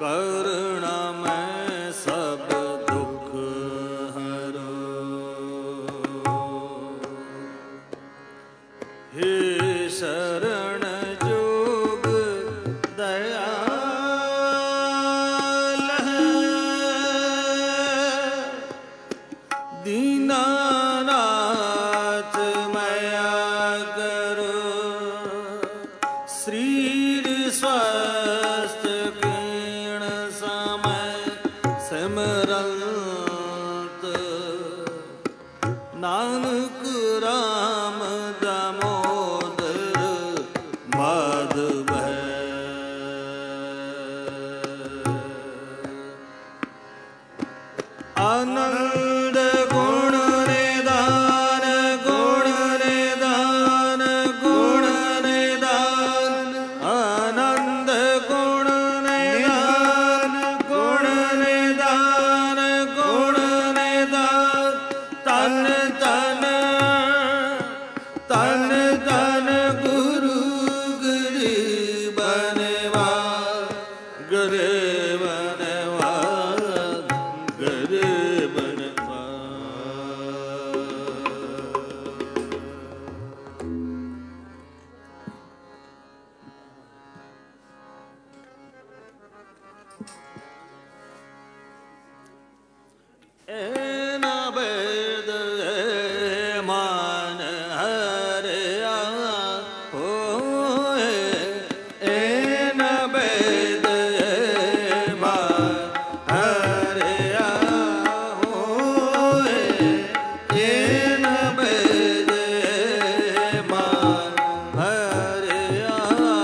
ਕਰੁਣਾਮੈ ਸਭ ਦੁਖ ਹਰੋ। ਹੇ ਸ਼ਰਨ ਜੋਗ ਦਇਆਲ ਹੈ, ਦੀਨਾਨਾਥ ਮਾਇਆ ਕਰੋ। ਸਰੀਰ ਸਵਸਥ ਕੀਣ ਸਮੈ ਸਿਮਰੰਤ, ਨਾਨਕ ਰਾਮ ਦਾਮੋਦਰ ਮਾਧਵ ਹੈ। ਆਨੰਦ ਗੁਣ ਨਿਦਾਨ, ਗੁਣ ਨਿਦਾਨ, ਗੁਣ ਨਿਦਾਨ। ਆਨੰਦ ਗੁਣ ਨਿਦਾਨ, ਗੁਣ ਨਿਦਾਨ, ਗੁਣ ਨਿਦਾਨ। ਤਨ ਤਨ ਤਨ ਤਨ ਗੁਰੂ ਗਰੀਬਨਵਾ, ਗਰੀਬਨਵਾ, ਗਰੀਬਨਵਾ। ਐਨ ਬੇਦ ਮਾਨ ਹਰਿਆ ਹੋਏ, ਐਨ ਬੇਦ ਮਾਨ ਹਰਿਆ ਹੋਏ, ਐਨ ਬੇਦ ਮਾਨ ਹਰਿਆ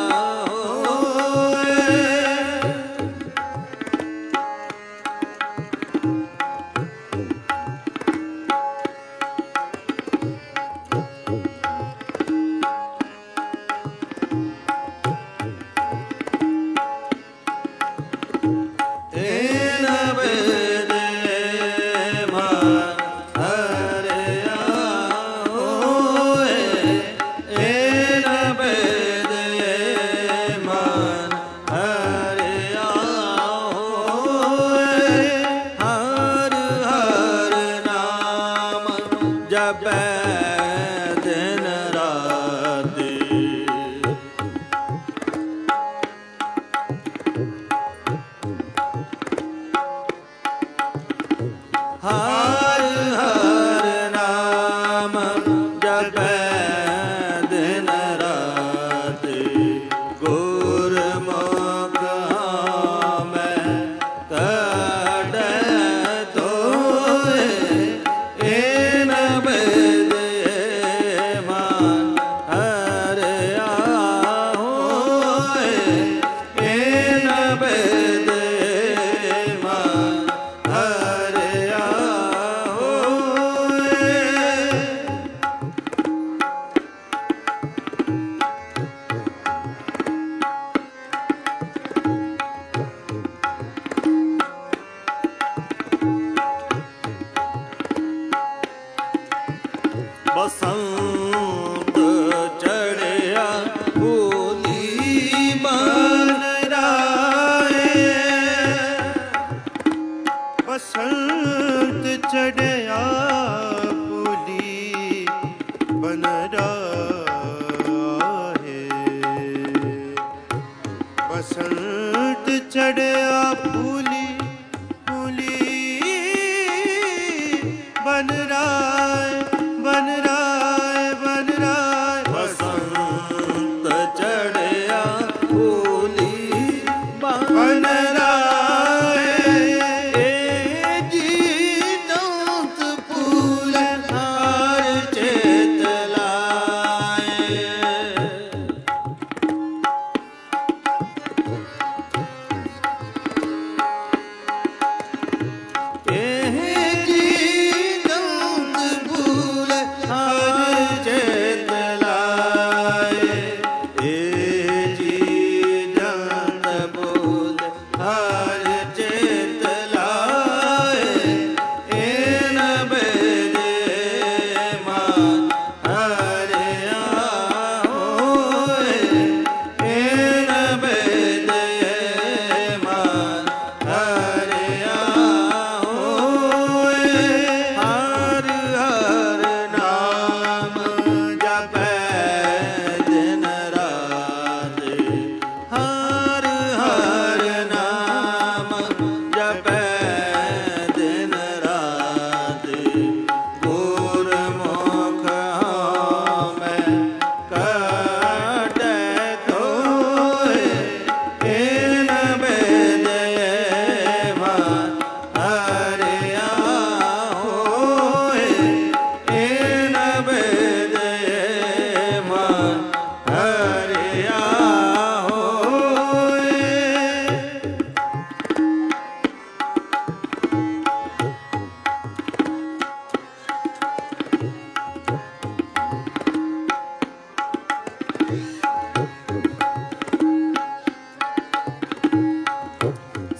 ਹੋਏ। ਐਨ ਬੇਦ ਮਾਨ ਹਰਿਆ ਹੋਏ, ਐਨ ਬੇਦ ਮਾਨ ਹਰਿਆ ਹੋਏ। ਹਰ ਹਰ ਨਾਮ ਜਪੈ ਦਿਨ ਰਾਤੀ, ਹਰ ਹਰ ਨਾਮ ਜਪੈ ਦਿਨ ਰਾਤੀ। ਗੁਰਮੁਖ ਮੈਂ ਕੱਢੈ ਤੋਏ, ਐਨ ਬੇਦ ਮਾਨ ਹਰਿਆ ਹੋਏ, ਐਨ ਬੇਦ ਮਾਨ ਹਰਿਆ ਹੋਏ। ਬਸੰਤ ਚੜਿਆ ਭੋਲੀ ਬਨ ਰਾਏ, ਬਸੰਤ ਚੜਿਆ ਭੋਲੀ ਬਨ ਰਾਹੇ, ਬਸੰਤ ਚੜਿਆ ਭੋਲੀ ਭੋਲੀ ਬਨ ਰਾਏ, ਬਨ ਰਾਏ, ਬਨ ਰਾਏ। ਬਸੰਤ ਚੜਿਆ ਭੋਲੀ ਬਨ ਬਨ ਰਾਏ, ਏ ਜੀ ਦੰਤ ਫੂਲ ਹਾਰ ਚੇਤ ਲਾਏ।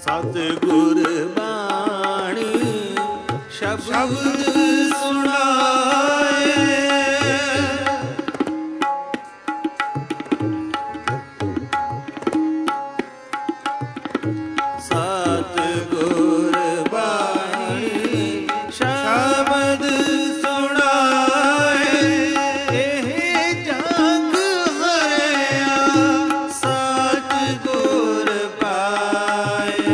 ਸਤਿਗੁਰ ਬਾਣੀ ਸ਼ਬਦ ਸੁਣਾਏ। ਸਤਿਗੁਰ ਬਾਣੀ ਸ਼ਬਦ ਸੁਣਾਏ। ਇਹ ਜਗ ਹਰਿਆ ਸਤਿਗੁਰ ਪਾਏ।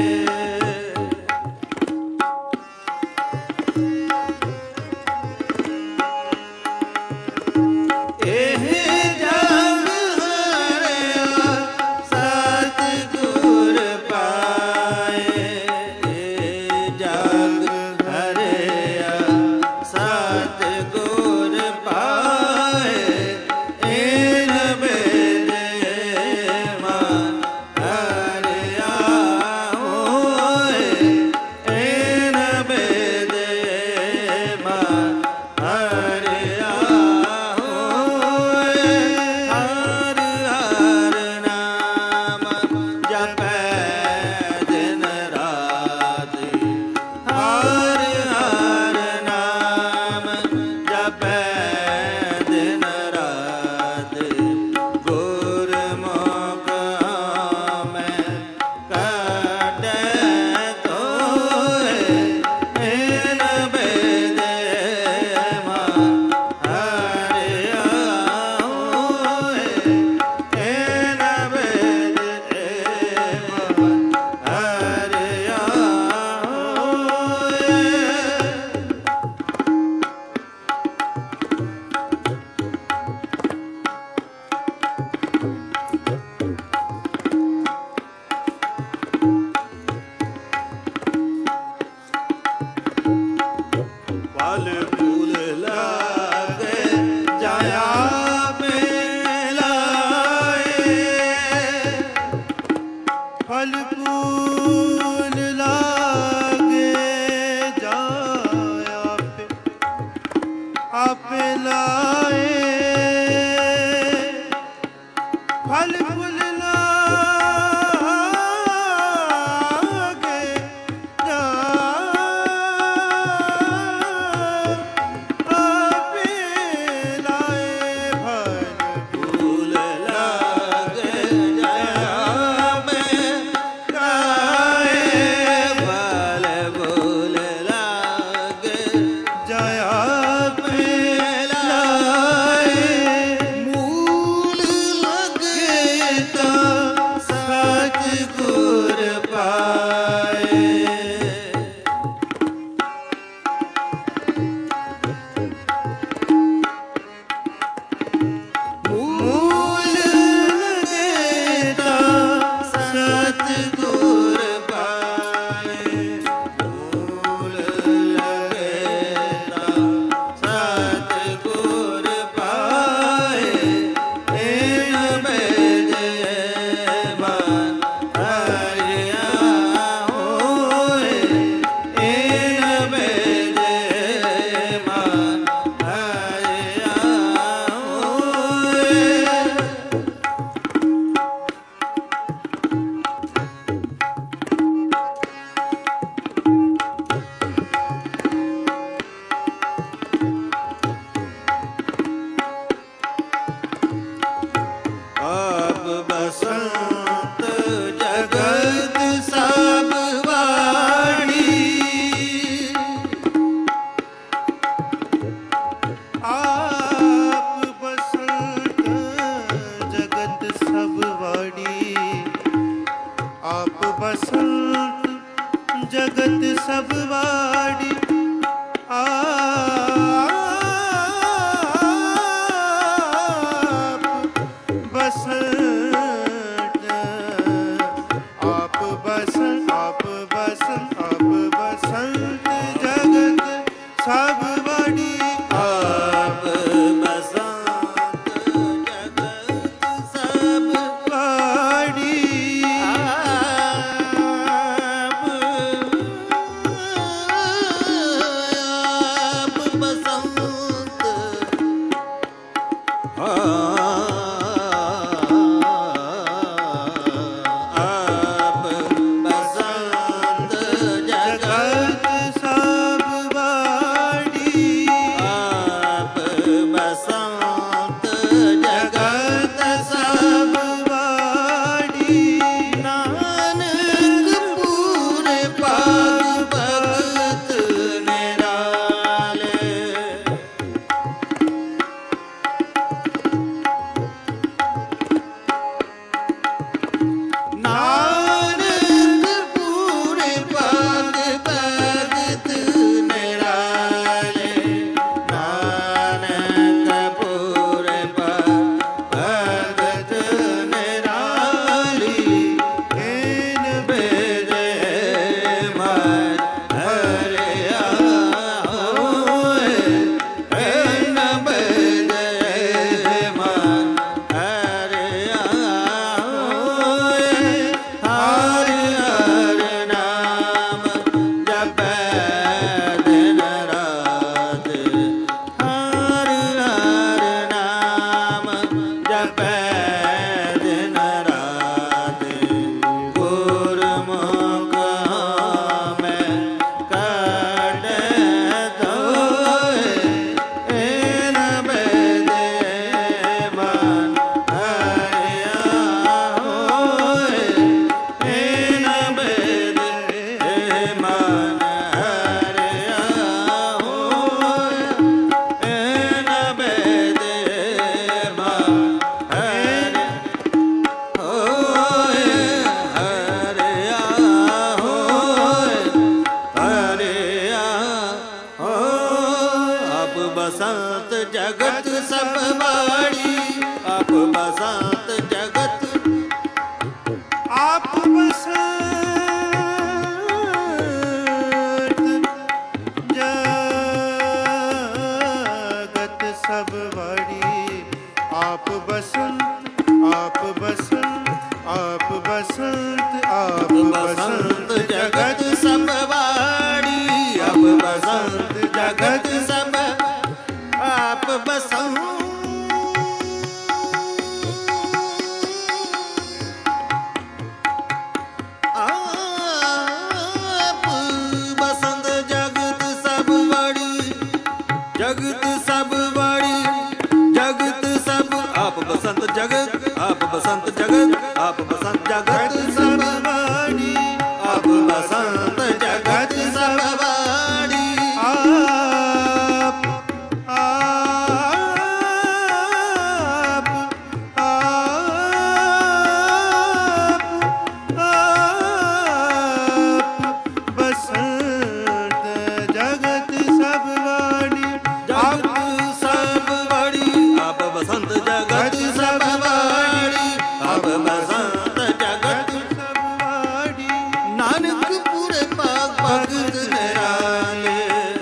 ਸਭ ਵਾੜੀ ਆਪ ਬਸੰਤ ਜਗਤ ਆਪ ਬਸੰਤ ਜਗਤ ਸਭ ਵਾੜੀ ਆਪ ਬਸੰਤ ਆਪ ਬਸੰਤ ਆਪ ਬਸੰਤ ਆਪ ਬਸੰਤ ਜਗਤ ਸਭ ਵਾੜੀ ਆਪ ਬਸੰਤ ਜਗਤ ਸਭ ਆਪ ਬਸੰਤ ਜਗਤ ਸਭ ਵਾੜੀ ਜਗਤ ਸਭ ਆਪ ਬਸੰਤ ਜਗਤ ਆਪ ਬਸੰਤ ਜਗਤ ਆਪ ਬਸੰਤ ਜਗਤ ਸਭ ਵਾੜੀ ਆਪ ਬਸੰਤ ਜਗਤ ਸਭ ਵਾੜੀ ਆਪ ਬਸੰਤ ਜਗਤ ਸਭ ਵਾੜੀ ਸਭ ਵਾੜੀ ਆਪ ਬਸੰਤ ਜਗਤ ਸਭ ਵਾੜੀ ਆਪ ਬਸੰਤ ਜਗਤ ਸਭ ਵਾੜੀ ਨਾਨਕ ਪੂਰੇ ਭਾਗ ਭਗਤ ਨਿਰਾਲੇ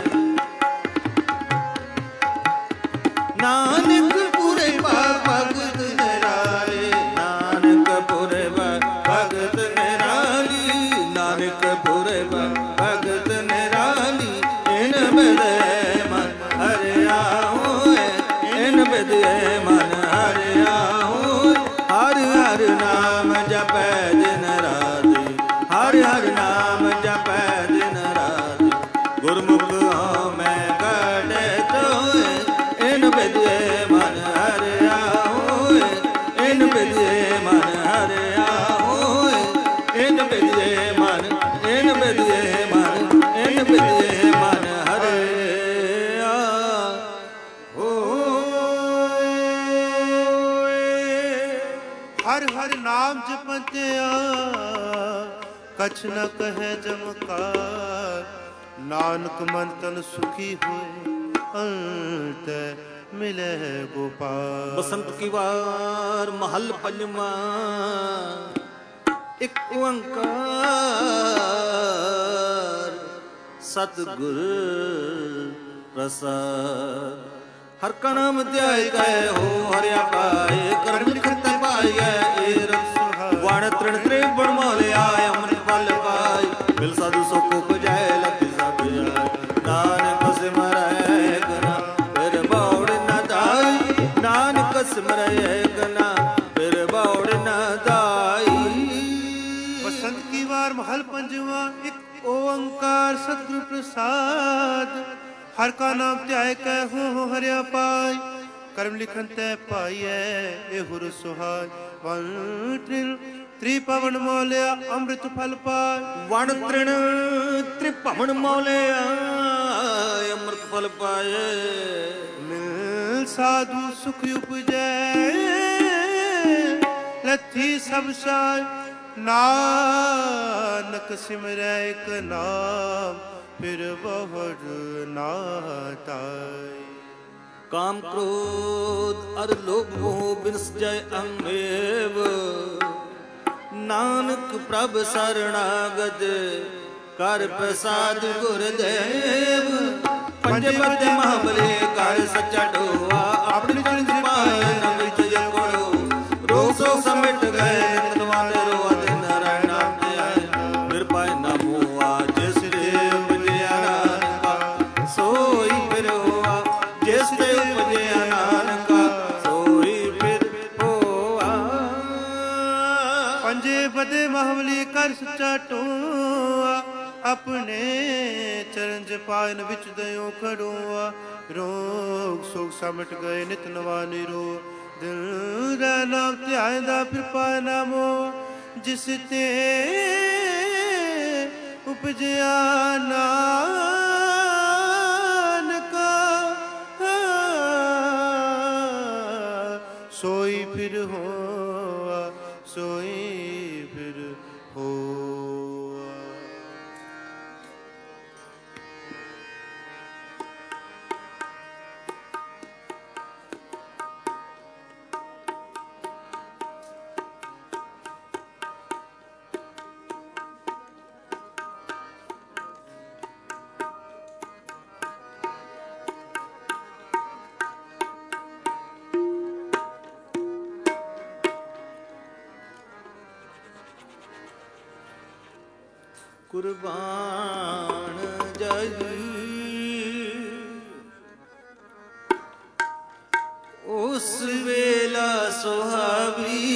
ਨਾਨਕ ਪੂਰੇ ਭਾਗ ਭਗਤ ਨਿਰਾਲੇ ਨਾਨਕ ਪੂਰੇ ਭਾਗ ਭਗਤ ਨਿਰਾਲੀ ਨਾਨਕ ਪੂਰੇ ਭਾਗ ਭਗਤ ਨਿਰਾਲੀ ਇਨ ਬਿਦੈ ਮਨ ਹਰਿਆ ਹੋਏ ਇਨ ਬਿਦੈ ਮਨ ਹਰਿਆ ਹੋਏ ਹਰ ਹਰ ਨਾਮ ਜਪੈ ਦਿਨ ਰਾਤੀ ਹਰ ਹਰ ਨਾਮ ਜਪੈ ਦਿਨ ਰਾਤੀ ਗੁਰਮੁਖ ਹਉ ਮੈਂ ਕਾਢੇ ਤੋਏ ਇਨ ਬਿਦੈ ਮਨ ਹਰਿਆ ਹੋਏ ਇਨ ਬਿਦੈ ਮਨ ਹਰਿਆ ਹੋਏ ਇਨ ਬਿਦੈ ਮਨ ਇਨ ਬਿਦੈ ਮਨ ਇਨ ਬਿਦੈ ਮਨ ਹਰਿਆ ਹੋਏ ਹਰ ਹਰ ਨਾਮ ਜਪਤਿਆ ਕਛ ਨ ਕਹੈ ਜਮਕਾਰ ਨਾਨਕ ਮਨ ਤਨ ਸੁਖੀ ਹੋਏ ਅੰਤ ਮਿਲੇ ਗੋਪਾਲ ਬਸੰਤ ਕੀ ਵਾਰ ਮਹਲ ਪੰਜਵਾਂ ਇੱਕ ਓੰਕਾਰ ਸਤਿਗੁਰ ਪ੍ਰਸਾਦ ਹਰ ਕਾ ਨਾਮ ਧਿਆਇ ਕੈ ਹੋ ਹਰਿਆ ਪਾਏ ਕਰਮ ਲਿਖਤ ਪਾਈਐ ਏ ਰਸ ਵਣ ਤ੍ਰਿਣ ਤ੍ਰੇ ਬਣ ਮੋਲਿਆ ਅੰਮ੍ਰਿਤ ਫਲ ਪਾਈ ਮਿਲ ਸਾਧੂ ਸੁਖ ਉਪਜੈ ਲਖਿ ਸਭ ਆਏ ਨਾਨਕ ਸਿਮਰੈ ਗਨਾ ਫਿਰ ਬੌੜ ਨ ਦਾਈ ਨਾਨਕ ਸਿਮਰੈ ਗਨਾ ਫਿਰ ਬੌੜ ਨ ਦਾਈ ਬਸੰਤ ਕੀ ਵਾਰ ਮਹਲ ਪੰਜਵਾ ਇੱਕ ਓੰਕਾਰ ਸਤਿਗੁਰ ਪ੍ਰਸਾਦ ਹਰ ਕਾ ਨਾਮ ਧਿਆਇ ਕੈ ਹੋ ਹਰਿਆ ਪਾਈ ਕਰਮ ਲਿਖਨ ਤੈ ਪਾਈਐ ਇਹੋ ਰਸ ਸੁਹਾਈ ਵਨ ਤ੍ਰਿਣ ਤ੍ਰਿਭਵਨ ਮੋਲਿਆ ਅੰਮ੍ਰਿਤ ਫਲ ਪਾਈ ਵਣ ਤ੍ਰਿਣ ਤ੍ਰਿਭਵਨ ਮੋਲਿਆ ਅੰਮ੍ਰਿਤ ਫਲ ਪਾਏ ਮਿਲ ਸਾਧੂ ਸੁਖ ਉਪਜੈ ਲੱਥੀ ਸਭ ਸਾਈ ਨਾਨਕ ਸਿਮਰੈ ਇਕ ਨਾਮ ਫਿਰ ਬਹੁੜ ਨਾ ਤਾਈ ਕਾਮ ਕ੍ਰੋਧ ਅਰ ਲੋਭ ਮੋਹ ਬਿਨਸ ਜੈ ਅੰਮੇਵ ਨਾਨਕ ਪ੍ਰਭ ਸਰਣਾਗਤ ਕਰ ਪ੍ਰਸਾਦ ਗੁਰਦੇਵ ਪੰਜ ਪਦ ਮਹਾਬਲੇ ਕਰ ਸੱਚਾ ਢੋਆ ਆਪਣੀ ਚਰਨ ਪਾਏ ਨ ਵਿੱਚ ਜੇ ਕੋੜੋ ਰੋਗ ਸੋ ਸਮਿਟ ਗਏ ਨਿਤਵਾਨ ਰੋਆ ਤੇ ਨਾਰਾਇਣ ਨਾਮ ਤੇ ਆਏ ਫਿਰ ਪਾਏ ਨਾ ਮੋਆ ਜਿਸ ਤੇ ਉਪਜਿਆ ਨਾਨਕਾ ਸੋਈ ਫਿਰ ਹੋਆ ਜਿਸ ਤੇ ਉਪਜਿਆ ਨਾਨਕਾ ਸੋਈ ਫਿਰ ਹੋਆ ਪੰਜੇ ਬਦੇ ਮਹਾਬਲੀ ਕਰ ਸੱਚਾ ਢੋਆ ਆਪਣੇ ਚਰਨ ਜਪਾਇਨ ਵਿੱਚ ਦਇਓ ਖੜੋਆ ਰੋਗ ਸੋਗ ਸਮਟ ਗਏ ਨਿਤ ਨਵਾ ਨਿਰੋ ਦਿਲ ਦਾ ਨਾਮ ਧਿਆਇਦਾ ਫਿਰ ਪਾਇ ਨਾਮੋ ਜਿਸ ਤੇ ਉਪਜਿਆ ਨਾਨਕਾ ਸੋਈ ਫਿਰ ਹੋਆ ਸੋਈ ਫਿਰ ਹੋਆ ਕੁਰਬਾਨ ਜਾਈ। ਉਸ ਵੇਲਾ ਸੁਹਾਵੀ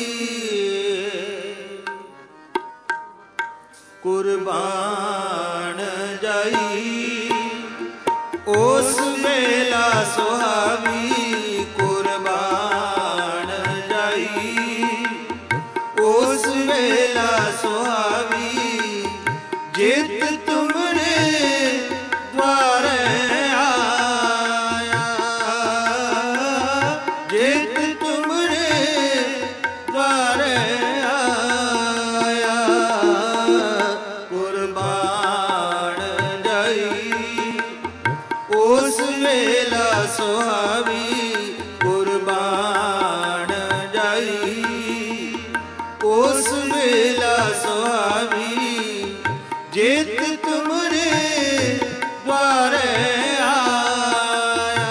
ਕੁਰਬਾਨ ਜਾਈ। ਉਸ ਵੇਲਾ ਸੁਹਾਵੀ ਕੁਰਬਾਨ ਜਾਈ। ਉਸ ਵੇਲਾ ਸੁਹਾਵੀ ਜਿਤ ਤੁਮਰੇ ਦੁਆਰੇ ਆਇਆ। ਜਿਤ ਤੁਮਰੇ ਦੁਆਰੇ ਆਇਆ ਕੁਰਬਾਨ ਜਾਈ। ਉਸ ਵੇਲਾ ਸੁਹਾਵੀ ਕੁਰਬਾਨ ਜਾਈ। ਉਸ ਵੇਲਾ ਸੁਹਾਵੀ ਜਿਤ ਤੁਮਰੇ ਦੁਆਰੇ ਆਇਆ।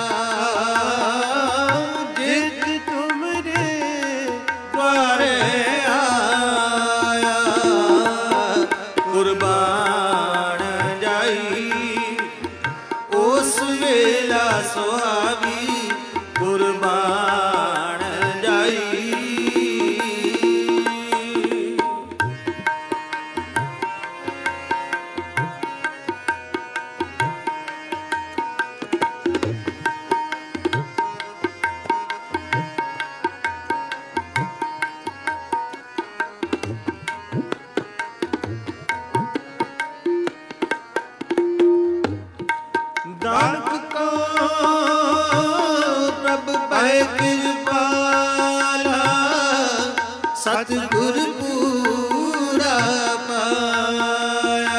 ਜਿਤ ਤੁਮਰੇ ਦੁਆਰੇ ਆਇਆ ਕੁਰਬਾਨ ਜਾਈ। ਉਸ ਵੇਲਾ ਸੁਹਾਵੀ ਕੁਰਬਾਨ ਜਾਈ। ਨਾਨਕ ਕੋ ਪ੍ਰਭ ਪੈ ਕਿਰਪਾਲਾ। ਸਤਿਗੁਰ ਪੂਰਾ ਪਾਇਆ।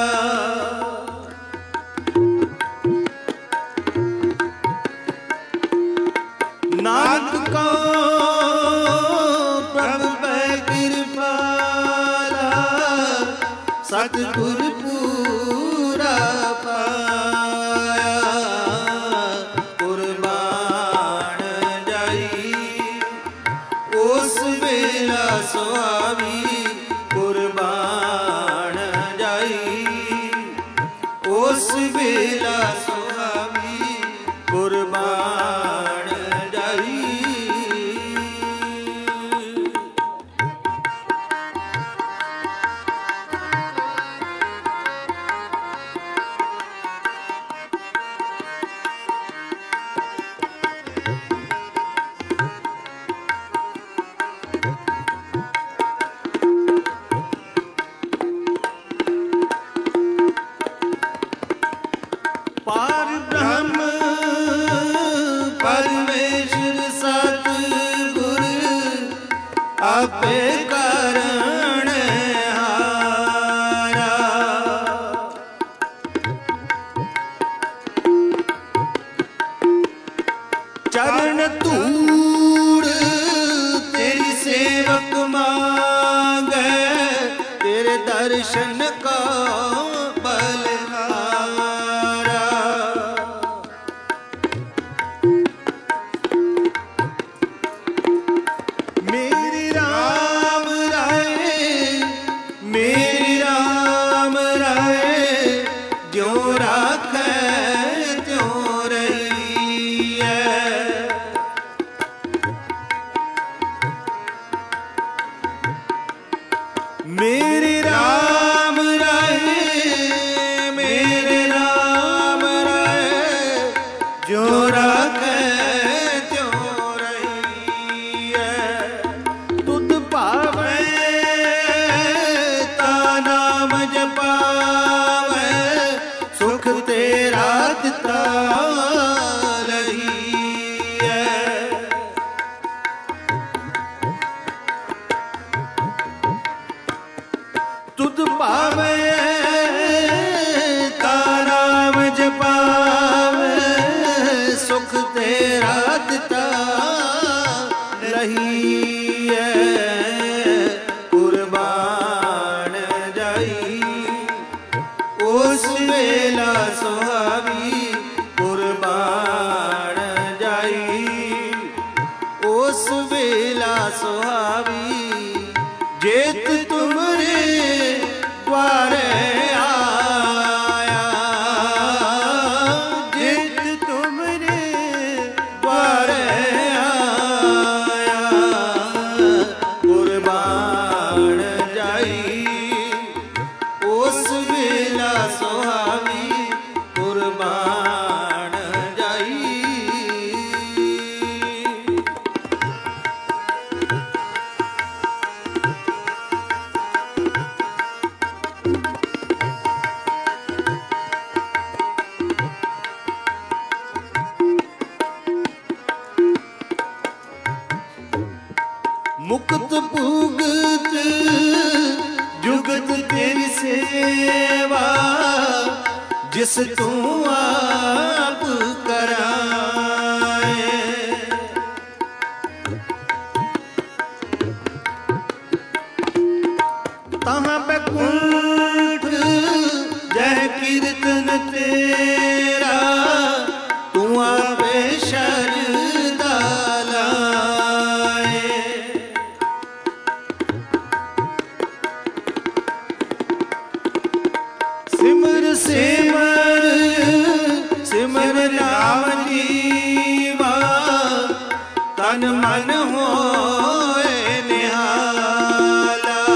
ਨਾਨਕ ਕੋ ਪ੍ਰਭ ਪੈ ਕਿਰਪਾਲਾ। ਸਤਿਗੁਰ ਪੂਰਾ ਪਾਇਆ ਕੁਰਬਾਨ ਜਾਈ। ਉਸ ਵੇਲਾ ਸੁਹਾਵੀ ਕੁਰਬਾਨ ਜਾਈ। ਉਸ ਵੇਲਾ ਸੁਹਾਵੀ ਕੁਰਬਾਨ ਜਾਈ। ਪਾਰ ਬ੍ਰਹਮ ਪਰਮੇਸ਼ਰ ਸਤਿਗੁਰ ਆਪੇ ਕਰਣ ਹਾਰਾ। ਚਰਨ ਧੂੜ ਤੇਰੀ ਸੇਵਕ ਮਾਂਗੈ। ਤੇਰੇ ਦਰਸ਼ਨ ਕੋ ਬਲਿਹਾਰਾ। ਮੇਰੀ ਰਾਮ ਰਾਏ ਮੇਰੀ ਰਾਮ ਰਾਏ ਜਿਉ ਰਾਖੈ ਤਿਉ ਰਹੀਐ। ਮੇਰੇ ਰਾਮ ਰਾਏ ਮੇਰੇ ਰਾਮ ਰਾਏ ਜੋ ਰਾਖੈ ਤਿਉ ਰਹੀਐ। ਤੁਧ ਭਾਵੈ ਤਾ ਨਾਮ ਜਪਾਵੈ। ਸੁਖ ਤੇਰਾ ਦਿੱਤਾ ਲਹੀਐ। ਤੁਧ ਭਾਵੈ ਤਾ ਨਾਮ ਜਪਾਵੈ। ਸੁਖ ਤੇਰਾ ਦਿੱਤਾ ਲਹੀਐ ਕੁਰਬਾਨ ਜਾਈ। ਉਸ ਵੇਲਾ ਸੁਹਾਵੀ ਕੁਰਬਾਨ ਜਾਈ। ਉਸ ਵੇਲਾ ਸੁਹਾਵੀ ਜਿਤ ਤੁਮਰੇ ਦੁਆਰੇ सेवा जिस तू आप कराए। तहाँ पे कुंठ जय कीर्तन तेरा तू आपे शरदा लाए। सिमर सिमर सिमर नाम जीवा तन मन होए निहाला।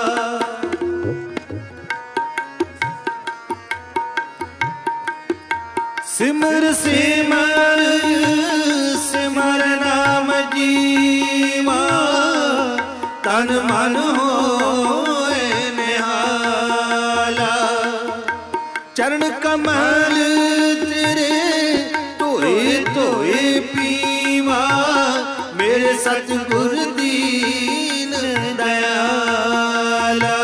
सिमर सिमर सिमर नाम जीवा तन मन होए निहाला। चरण कमल तेरे धोए धोए पीवा मेरे सतगुर दीन दयाला।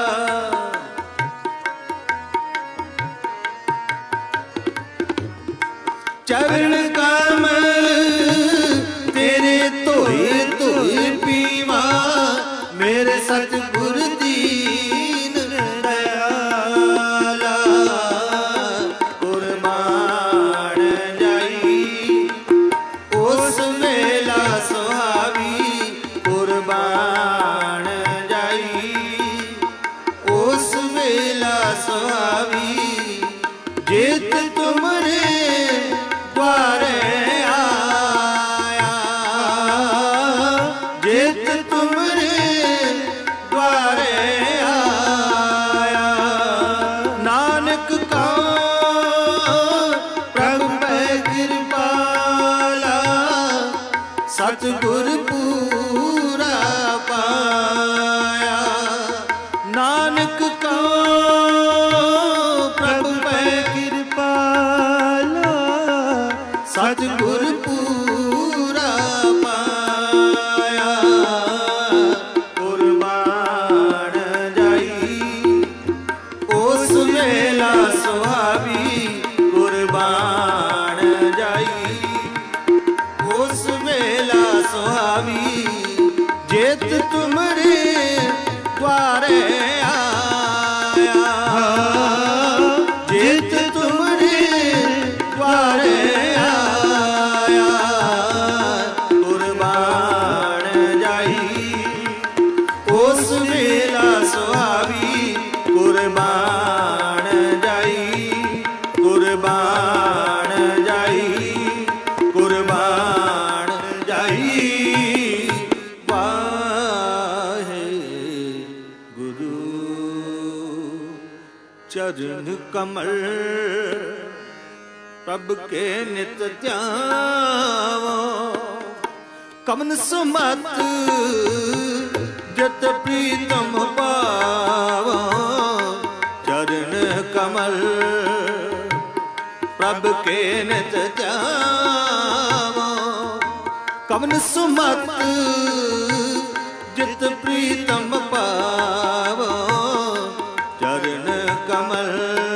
चरण कमल तेरे धोए धोए पीवा मेरे सतगुर दीन दयाला। कुर्बान जाई उस वेला सुहावी कुर्बान जाई उस वेला सुहावी जित तुमरे द्वारे आया जित तुमरे द्वारे आया। नानक का प्रभु पै कृपाला सतगुर पूरा पाया। नानक का प्रभु पै कृपाला सतगुर पूरा पाया। कुर्बान जाई उस वेला सुहावी कुर्बान जाई उस वेला सुहावी जित तुमरे द्वारे आया जित तुमरे द्वारे आया। कुर्बान जाई उस वेला सुहावी कुर्बान जाई कुर्बान जाई कुर्बान जाई। वाहे गुरु चरण कमल प्रभ के नित ध्यावो। कमन सुमत जत प्रीतम पावो। चरण कमल प्रभ के नित ध्यावो। कमन सुमत जित प्रीतम पावो। चरण कमल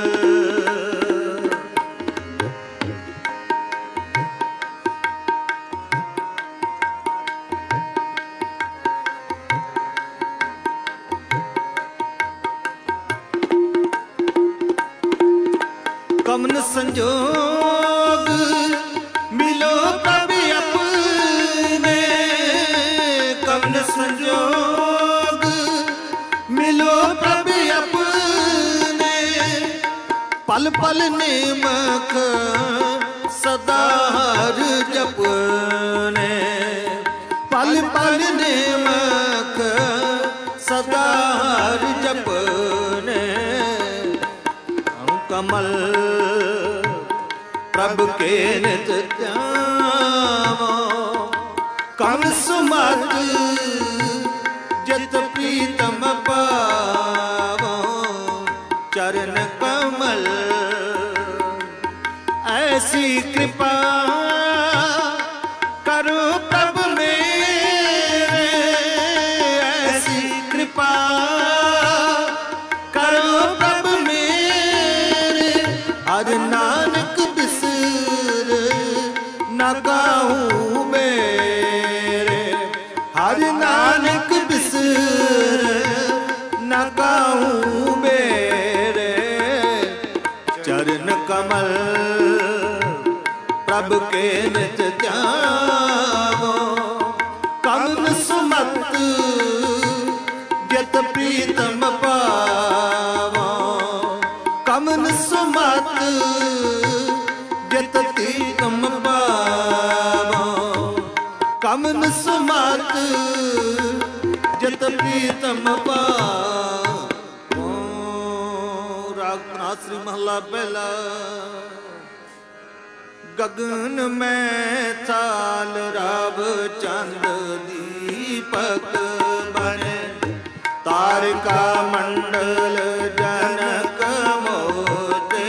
कमन संजोग मिलो प्रभु अपने। कमन संजोग मिलो प्रभु अपने। पल पल नेमक सदा हर जपने। पल पल नेमक सदा हर जपने। कमल प्रभु के नित ध्यावो। कम सुमत जत प्रीतम पावो। चरण कमल ऐसी कृपा करो प्रभु मेरे। ऐसी कृपा करो कमल प्रभु के नित ध्यावो कमन सुमत जित प्रीतम पावो कमन सुमत जित प्रीतम पावो कमन सुमत जित प्रीतम पावो। राग नासरी महला पहला। गगन में चाल राव चंद दीपक बने तारका मंडल जनक मोते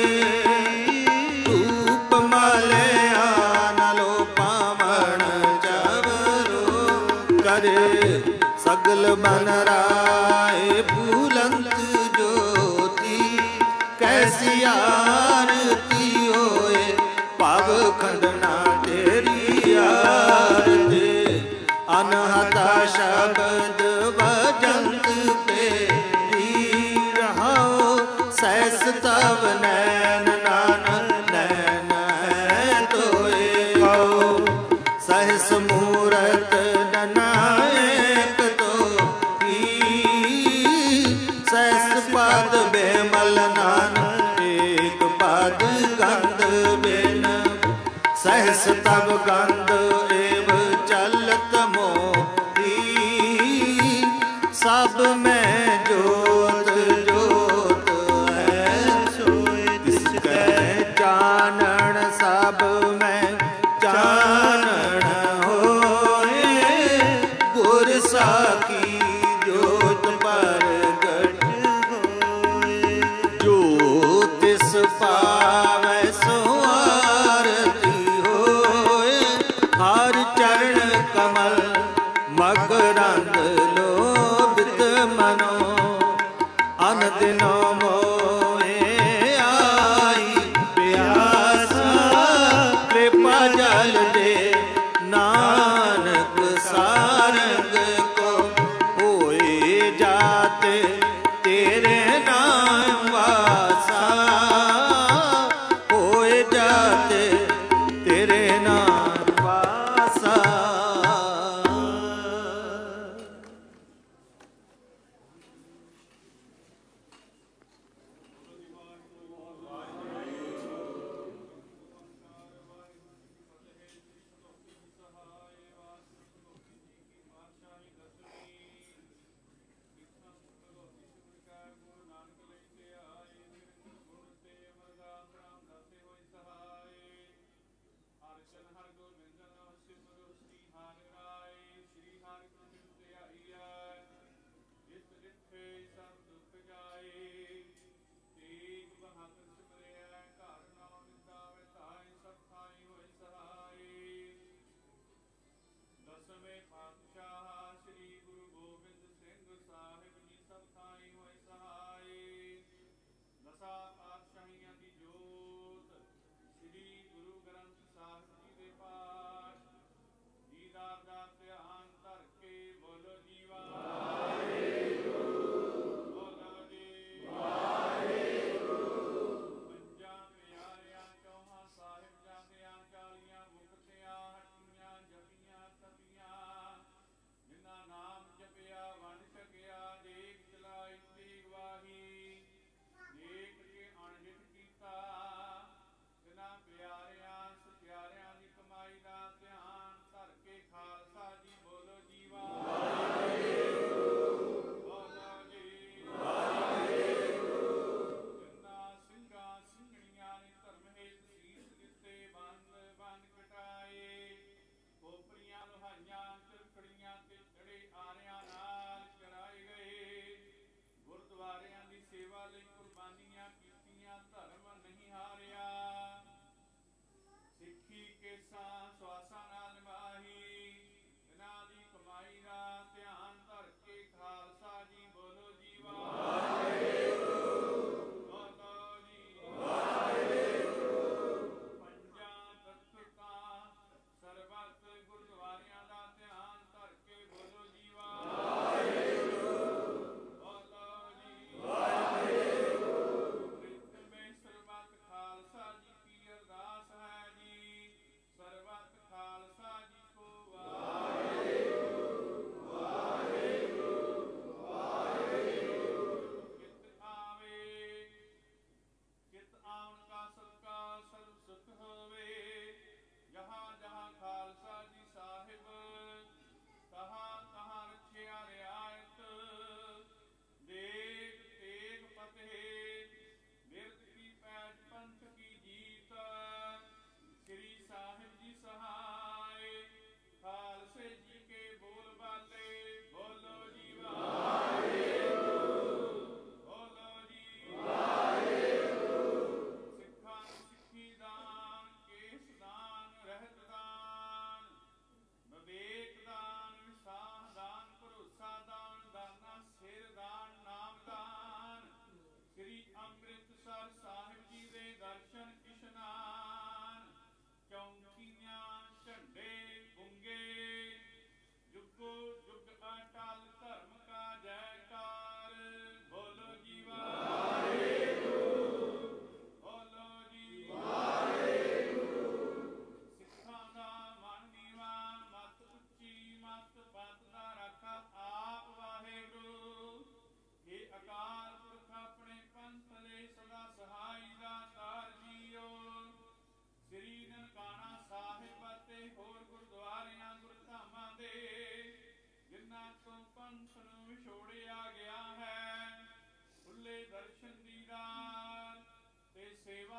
धूप मलयानलो पावन चवरो करे सगल बन राय फूलंत ज्योति कैसी आरती होए पाव खंडना तेरी आरती अनहता शब्द भजंत तेरी रहो सहस तव नैन नानक नैन है तोए कहो सहस मूरत नायक तो सहस पद बेमल नानक एक पद गंध बिन सहस तब गंध एव चलत मोही सब में जोत जोत है सोए तिसकै चानन सब में चानन होए गुर साकी जोत प्रगट होए जो तिस पावै सो आरती होए हर चरण कमल मकरंद लोभित मनो अन दिनो मोए आई प्यासा कृपा जल दे नानक सारंग को होए जाते तेरे नाम वासा होए जाते तेरे नाम वासा।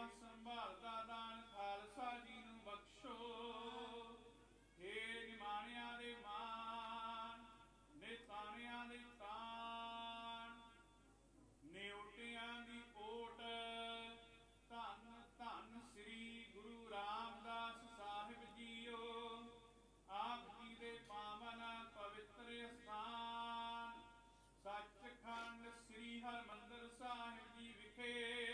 ਸੰਭਾਲ ਦਾ ਦਾਨ ਖਾਲਸਾ ਜੀ ਨੂੰ ਬਖਸ਼ੋ। ਹੇ ਨਿਮਾਣਿਆਂ ਦੇ ਮਾਨ, ਨਿਤਾਣਿਆਂ ਦੇ ਤਾਣ, ਨਿਉਟਿਆਂ ਦੀ ਓਟ, ਧੰਨ ਧੰਨ ਸ੍ਰੀ ਗੁਰੂ ਰਾਮਦਾਸ ਸਾਹਿਬ ਜੀਓ। ਆਪ ਜੀ ਦੇ ਪਾਵਨ ਪਵਿੱਤਰ ਸਥਾਨ ਸੱਚਖੰਡ ਸ੍ਰੀ ਹਰਿਮੰਦਰ ਸਾਹਿਬ ਜੀ ਵਿਖੇ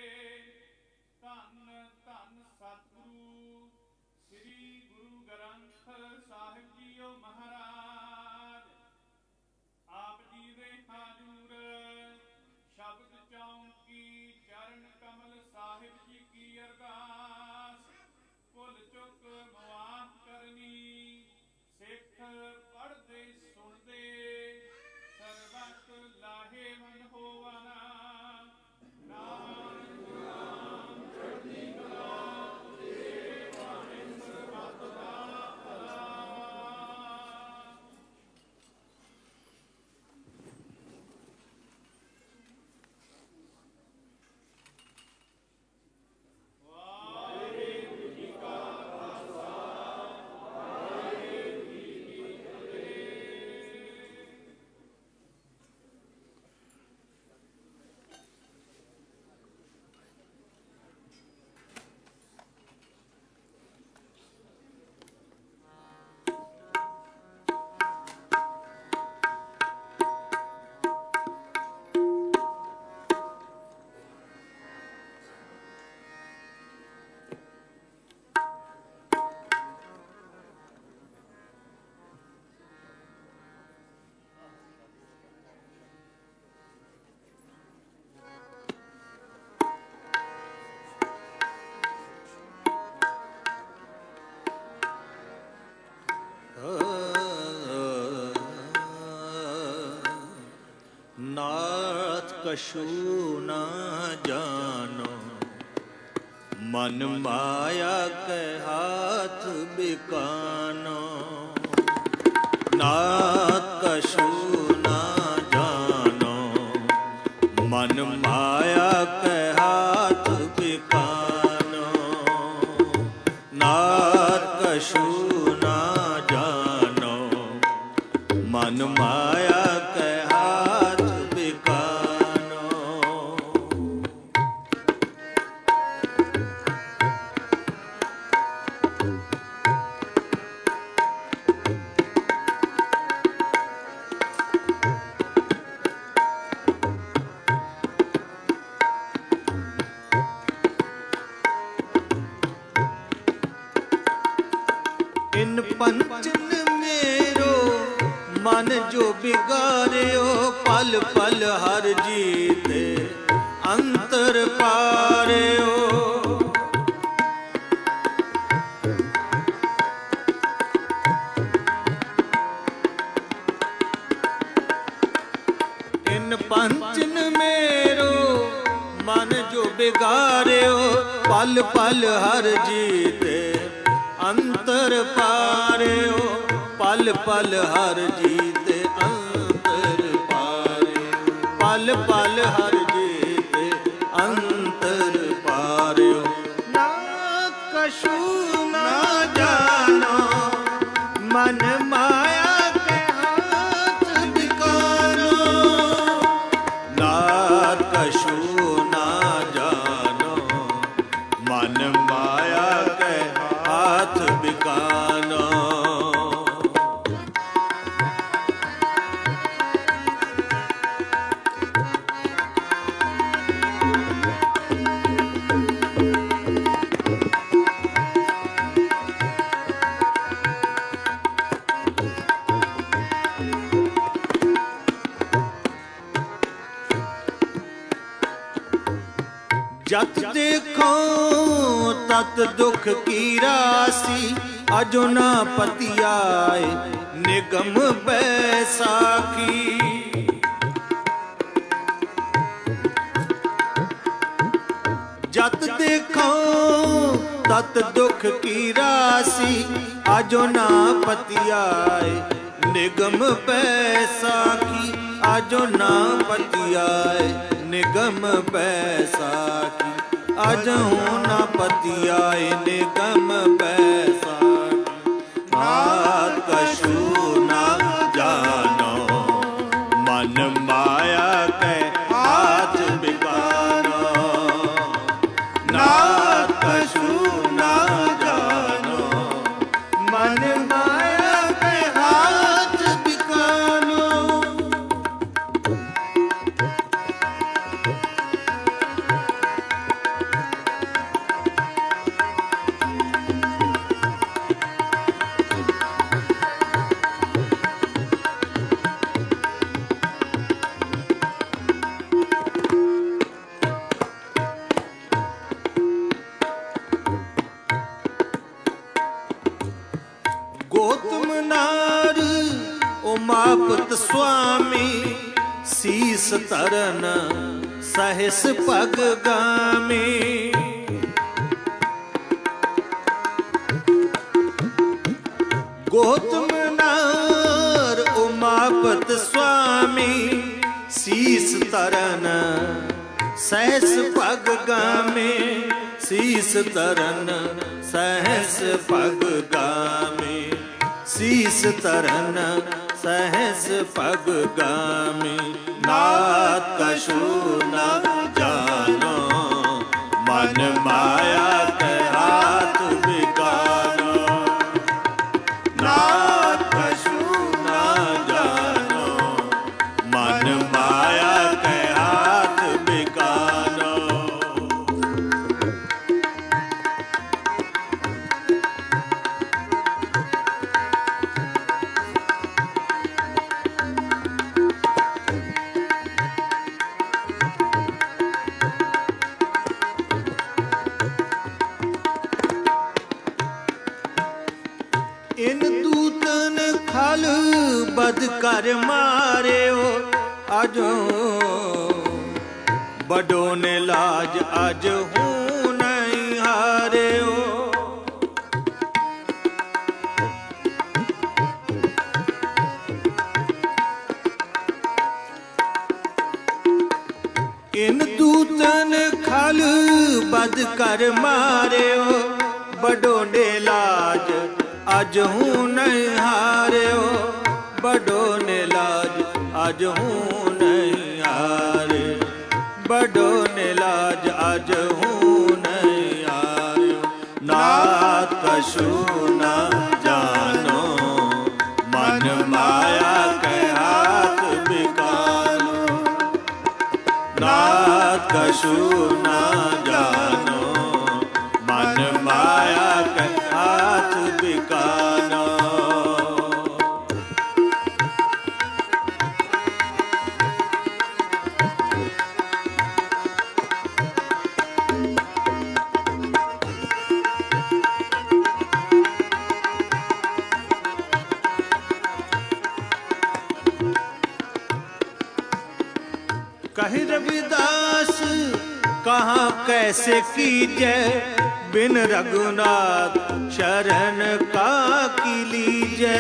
ਧੰਨ ਧੰਨ ਸਤਿਗੁਰੂ ਸ੍ਰੀ ਗੁਰੂ ਗ੍ਰੰਥ ਸਾਹਿਬ ਜੀਓ ਮਹਾਰਾਜ। ਆਪ ਜੀ ਦੇ ਹਾਜ਼ੂਰ ਸ਼ਬਦ ਚੌਂਕੀ ਚਰਨ ਕਮਲ ਸਾਹਿਬ ਜੀ ਕੀ ਅਰਦਾਸ। ਭੁੱਲ ਚੁੱਕ ਮੁਆਫ ਕਰਨੀ, ਸਿੱਖ ਪੜ੍ਹਦੇ ਸੁਣਦੇ ਸਰਬਤ ਲਾਹੇਵੰਦ ਹੋਵਨਾ। ਨਾਨਕ ਨਾਮ ਚੜ੍ਹਦੀ ਕਲਾ ਤੇ ਬਾਣੀ ਸਰਬਤ ਦਾ ਭਲਾ। ਵਾਹਿਗੁਰੂ ਜੀ ਕਾ ਖਾਲਸਾ, ਵਾਹਿਗੁਰੂ ਜੀ ਕੀ ਫਤਿਹ। ਨਾਥ ਕਛੂ ਨਾ ਜਾਨੋ, ਮਨ ਮਾਇਆ ਕੈ ਹਾਥ ਬਿਕਾਨੋ। ਨਾਥ ਕਛੂ ਨਾ ਜਾਨੋ, ਮਨ ਮਾਇਆ ਕੈ ਹਾਥ ਬਿਕਾਨੋ। ਨਾਥ ਕਛੂ ਨਾ ਜਾਨੋ, ਮਨ ਮਾਇਆ ਕੈ ਹਾਥ ਬਿਕਾਨੋ। ਇਨ ਪੰਚਨ ਮੇਰੋ ਮਨ ਜੋ ਬਿਗਾਰਿਓ, ਪਲ ਪਲ ਹਰ ਜੀ ਤੇ ਅੰਤਰ ਪਾਰਿਓ। ਇਨ ਪੰਚਨ ਮੇਰੋ ਮਨ ਜੋ ਬਿਗਾਰਿਓ, ਪਲ ਪਲ ਹਰ ਜੀ ਤੇ ਅੰਤਰ ਪਾਰਿਓ। ਪਲ ਪਲ ਹਰ ਜੀ ਤੇ ਅੰਤਰ ਪਾਰਿਓ। ਪਲ ਪਲ ਹਰ ਜੀ ਤੇ ਅੰਤਰ ਪਾਰਿਓ। ਨਾਥ ਕਛੂ ਨਾ ਜਾਨੋ, ਮਨ ਮਾਇਆ ਕੈ ਹਾਥ ਬਿਕਾਨੋ। ਨਾਥ ਕਛੂ ਨਾ ਜਾਨੋ, ਮਨ ਮਾਇਆ ਕੈ ਹਾਥ ਬਿਕਾਨੋ। ਜਤ ਦੇਖੋ ਤਤ ਦੁਖ ਕੀ ਰਾਸੀ, ਅਜੋ ਨਾ ਪਤਿਆਏ ਨਿਗਮ ਬੈਸਾਖੀ। ਜਤ ਦੇਖੋ ਤਤ ਦੁਖ ਕੀ ਰਾਸੀ, ਅਜੋ ਨਾ ਪਤਿਆਏ ਨਿਗਮ ਬੈਸਾਖੀ। ਅਜੋ ਨਾ ਪਤਿਆਏ ਨਿਗਮ ਬੈਸਾਖੀ। अजहू न पतिया निगम पैसा नाथ कछु न जानो मन माया के हाथ बिकानो नाथ कछु न जानो मन माया के हाथ बिकानो। गौतम नार उमापत स्वामी शीस तरन सहस पग गामी गौतम नार उमापत स्वामी शीस तरन सहस पग गामे शीस तरन सहस पग गामे शीस तरन सहस पग गामी नाथ कछु न जानो मन माया के हाथ बिकानो नाथ कछु न जानो मन माया के हाथ बिकानो। इन दूतन खल बद कर मारे हो अजो बड़ो ने लाज अज हूँ नहीं हारे हो इन दूतन खल बद कर मारे हो बड़ो ने लाज अज हूँ नहीं हारे हो बड़ो ने लाज अज हूँ नहीं हारे बड़ो ने लाज अज हूँ नहीं हारे नाथ कछु न जानो मन माया के हाथ बिकानो नाथ कछु न जानो मन माया के हाथ बिकानो। कहि रविदास कहाँ कैसे कीजे बिन रघुनाथ शरण का की लीजे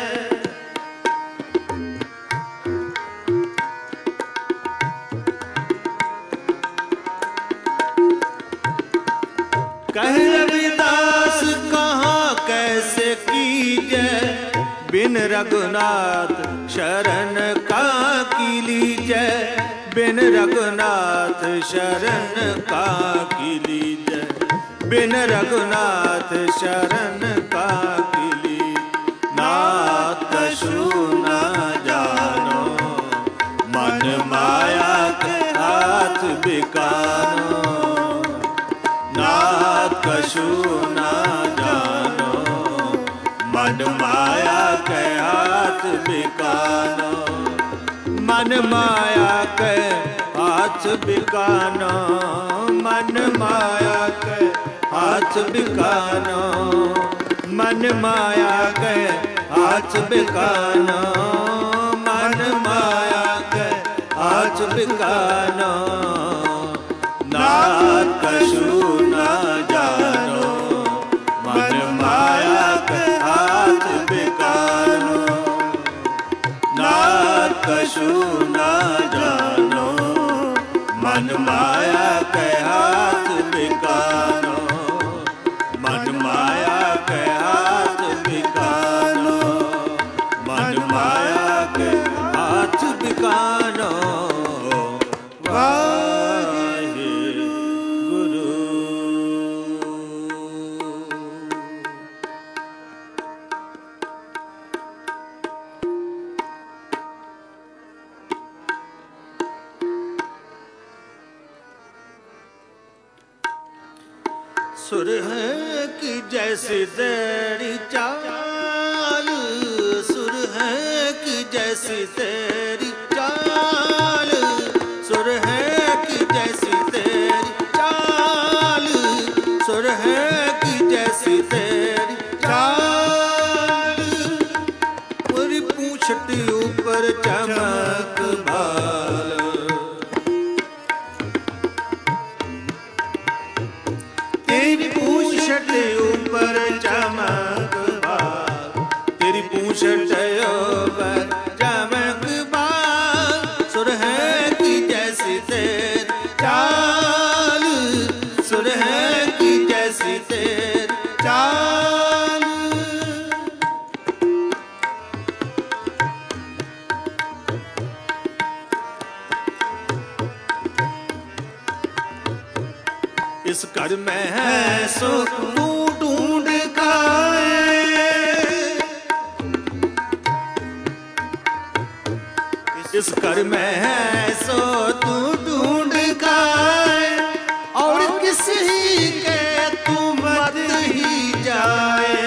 कहि रविदास कहाँ कैसे कीजे बिन रघुनाथ शरण का की लीजे बिन रघुनाथ शरण का की लीजे बिन रघुनाथ शरण का की लीजे नाथ कछु न जानो मन माया के हाथ बिकानो नाथ कछु न जानो मन माया के हाथ बिकानो मन माया के हाथ बिकानो मन माया के हाथ बिकानो मन माया के हाथ बिकानो मन माया के हाथ बिकानो नाथ कछु न जानो मन माया के हाथ बिकानो नाथ कछु न जानो मन माया के हाथ बिकानो। सुर है कि जैसी तेरी चाल, सुर है कि जैसी तेरी चाल, सुर है कि जैसी तेरी चाल, सुर है कि जैसी तेरी चाल। पूरी पूंछट ऊपर चमक बाल, तेरी पूंछट ऊपर चमक बाल, तेरी पूंछट ऊपर चमक बाल। सुर है कि जैसी तेरी चाल, सुर है कि जैसी तेरी चाल। इस घर में है सो तू ढूंढ खाए, इस घर में है सो तू ढूंढ खाए, और किसी के तू मत ही जाए,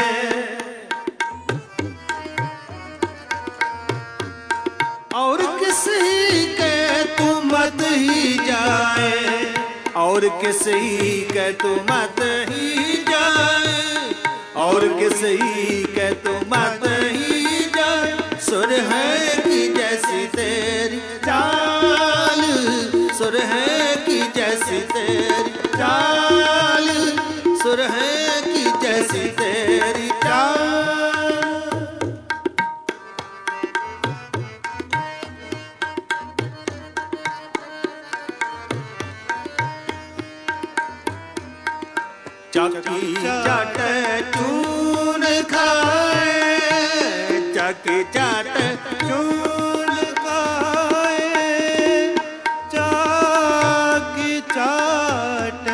और किसी के तू मत ही जाए, और किसी के तू मत ही जाए, और किसी के तू मत ही जाए। सुर है कि जैसी तेरी चाल, सुर है कि जैसी तेरी चाल, सुर है कि जैसी तेरी चाल। चाकी चाट चून खाए, चाकी चाट चून खाए, चाकी चाट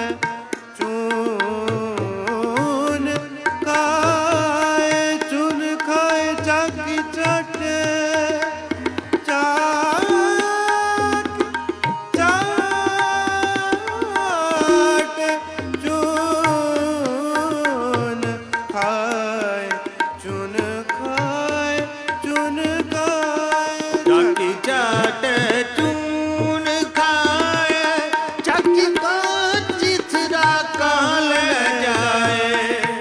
चून खाए, चून खाए, चाकी चाट चाट चाट चून खाए, चून खाए, चून खाए। चाकी चाट चून खाए, चाकी को चिथरा कहाँ ले जाए,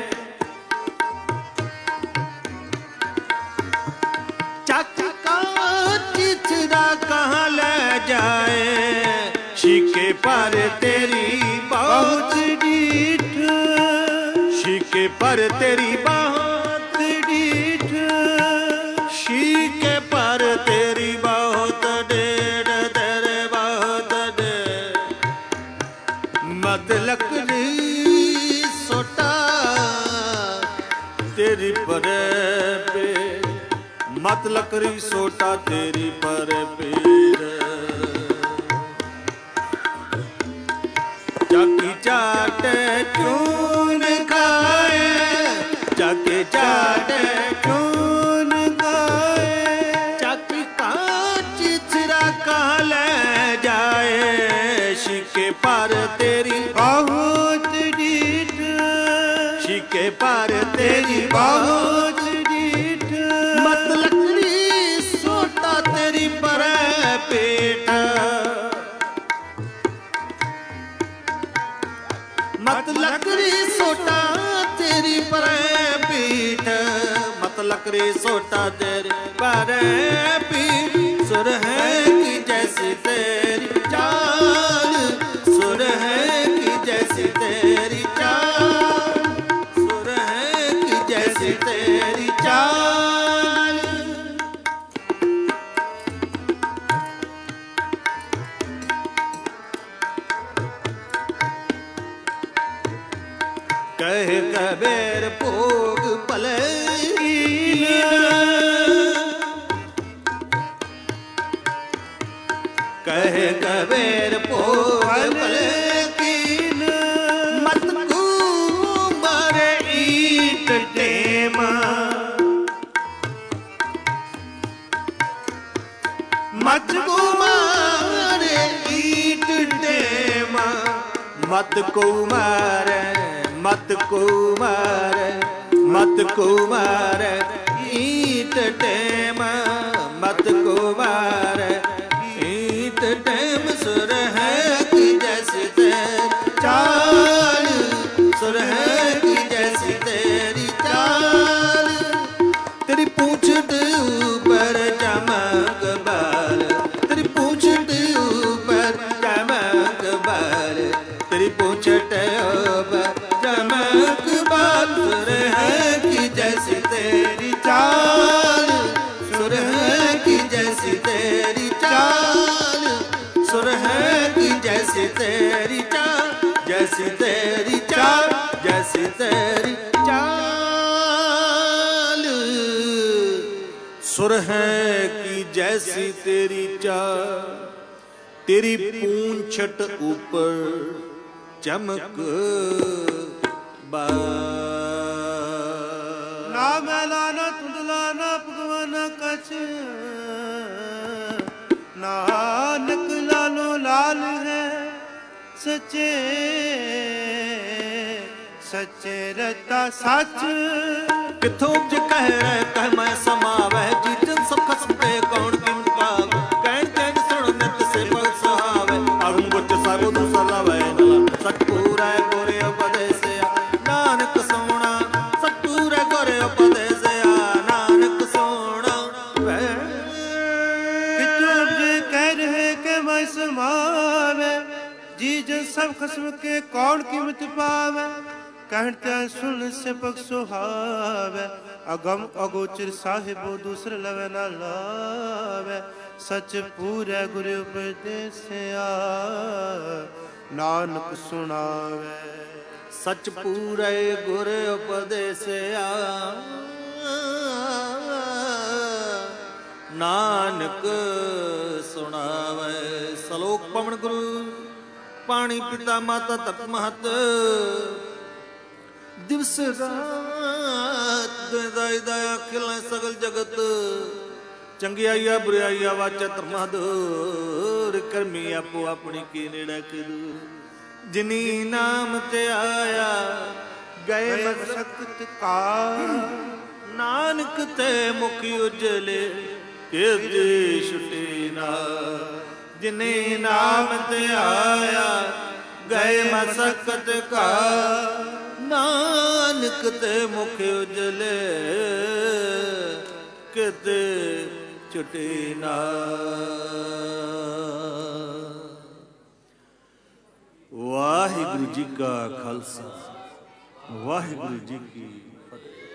चाकी को चिथरा कहाँ ले जाए। शीके पर तेरी बहुत डीठ, शीके पर तेरी बहुत डीठ, शीके पर तेरी बहुत डेढ़, तेरे बहुत डेढ़। मत लकड़ी सोटा तेरी पर पे, मत लकड़ी सोटा तेरी पर पीर। चाकी चाट चून खाए, चाकी चाट चून खाए, चाकी का चिथरा कहाँ ले जाए। शीके पर तेरी बहुत डीठ, शीके पर तेरी बहुत डीठ। मत लकड़ी सोटा तेरी पर पेट, मत लकड़ी सोटा तेरी पर पीठ, मत लकड़ी सोटा तेरी पर पीठ। सुर है कि जैसी तेरी चाल, सुर है कि जैसी तेरी चाल, सुर है कि जैसी तेरी चाल। कहे कबीर भोग पले, कहे कबीर भोग पले कीन। मत कुंवर ईट टेमा, मत कुंवर ईट टेमा, मत कुंवर ਮਤ ਕੋ ਮਾਰੈ, ਮਤ ਕੋ ਮਾਰੈ ਈਟ ਟੈਮ, ਮਤ ਕੋ ਮਾਰੈ ਈਟ ਟੈਮ। ਸੁਰ ਹੈ ਕਿ ਜੈਸੀ ਤੇ ਚਾਲ, ਸੁਰ ਹੈ ਕਿ ਜੈਸੀ तेरी चाल। तेरी पूंछट ऊपर चमक बाल, तेरी पूंछट ऊपर चमक बाल, तेरी पूंछट ऊपर चमक बाल। सुर है कि जैसी तेरी चाल, सुर है कि जैसी तेरी चाल, सुर है कि जैसी तेरी चाल, जैसी तेरी चाल, जैसी तेरी चाल। सुर है कि जैसी तेरी चाल, तेरी पूंछट ऊपर चमक बाल। ना मैला ना धुंधला ना भगवाना कछ, नानक लालो लाल है सच्चे सच्चे रता सच। किथों ज कह रहे कह मैं समावै, जीतन सब खसम पे कौन किम पाव। कहन कहन सुन नित से पल सुहावै, अगम गुच साबो दूसरा वै नला। सतपूरै गोरे उपदेसिया नानक सोना, सतपूरै गोरे उपदेसिया नानक सोना वै। किथों ज कह रहे के मैं समावै, जी जन सब खसम के कौन कीमत पावै। कहन त्यान सुन से पग सुहावै, अगम अगोचर साहिबो दूसर लवै ना लावै। सच पूरै गुरु उपदेसिया नानक सुनावै। सच पूरै गुर उपदेसिया नानक सुनावै। सलोक पवन गुरु पाणी पिता माता तप महत, दिवस रात दाई दया खिलै सगल जगत। चंगियाइया बुराइया वाचा धर्मा दूर, करमी आपो अपनी की नेड़ा के दूर। जिनी नाम ते आया गए मसकत का, नानक ते मुखी उजले के छुटे ना। जिने नाम ते आया गए मसकत का, नानक ते मुख उजले किते छुटे ना। वाहिगुरु जी का खालसा, वाहिगुरु जी की